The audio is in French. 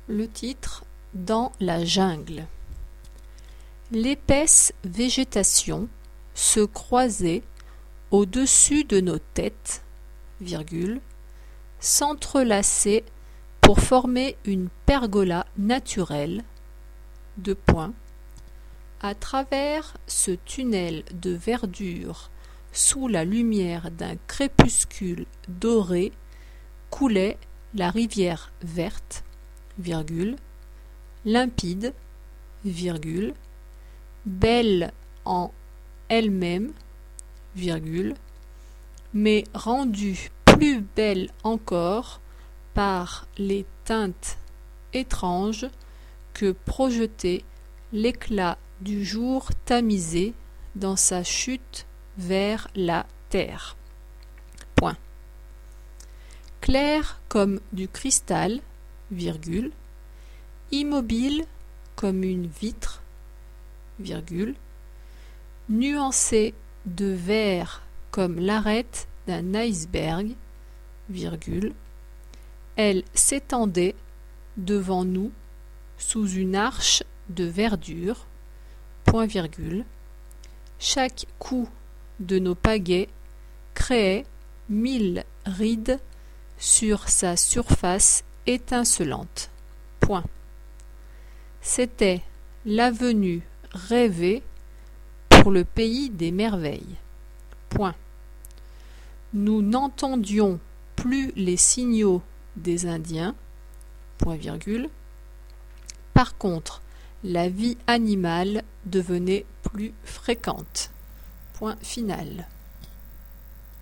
Le titre Dans la jungle. L'épaisse végétation se croisait au-dessus de nos têtes, s'entrelaçait pour former une pergola naturelle, à travers ce tunnel de verdure sous la lumière d'un crépuscule doré coulait la rivière verte, limpide, belle en elle-même, mais rendue plus belle encore par les teintes étranges que projetait l'éclat du jour tamisé dans sa chute vers la terre. Clair comme du cristal, immobile comme une vitre, nuancé de vert comme l'arête d'un iceberg, elle s'étendait devant nous sous une arche de verdure, chaque coup de nos pagaies créait 1000 rides sur sa surface étincelante. C'était l'avenue rêvée pour le pays des merveilles. Nous n'entendions plus les signaux des Indiens. Par contre, la vie animale devenait plus fréquente. Point final.